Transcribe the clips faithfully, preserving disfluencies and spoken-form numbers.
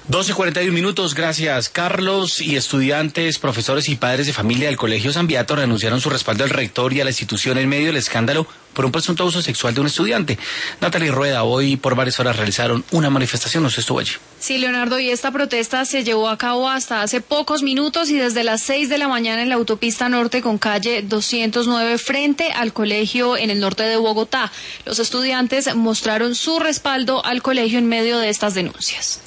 doce cuarenta y uno minutos, gracias Carlos. Y estudiantes, profesores y padres de familia del Colegio San Beato anunciaron su respaldo al rector y a la institución en medio del escándalo por un presunto abuso sexual de un estudiante. Natalie Rueda, hoy por varias horas realizaron una manifestación, usted estuvo allí. Sí, Leonardo, y esta protesta se llevó a cabo hasta hace pocos minutos y desde las seis de la mañana en la autopista norte con calle doscientos nueve frente al colegio en el norte de Bogotá. Los estudiantes mostraron su respaldo al colegio en medio de estas denuncias.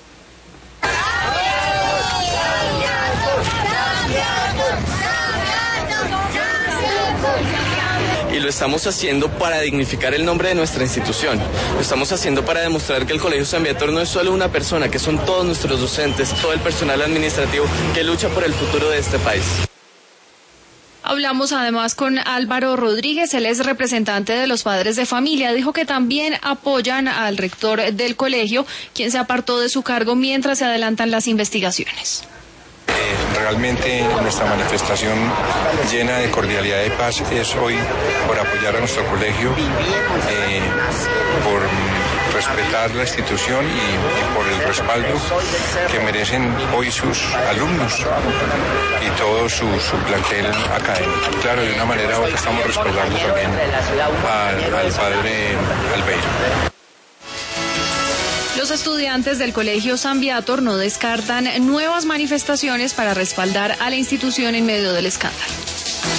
Y lo estamos haciendo para dignificar el nombre de nuestra institución. Lo estamos haciendo para demostrar que el Colegio San Beato no es solo una persona, que son todos nuestros docentes, todo el personal administrativo que lucha por el futuro de este país. Hablamos además con Álvaro Rodríguez, él es representante de los padres de familia. Dijo que también apoyan al rector del colegio, quien se apartó de su cargo mientras se adelantan las investigaciones. Eh, realmente nuestra manifestación llena de cordialidad y paz es hoy por apoyar a nuestro colegio, eh, por respetar la institución y, y por el respaldo que merecen hoy sus alumnos y todo su, su plantel académico. Claro, de una manera u otra estamos respaldando también al, al padre Albeiro. Los estudiantes del Colegio San Beato no descartan nuevas manifestaciones para respaldar a la institución en medio del escándalo.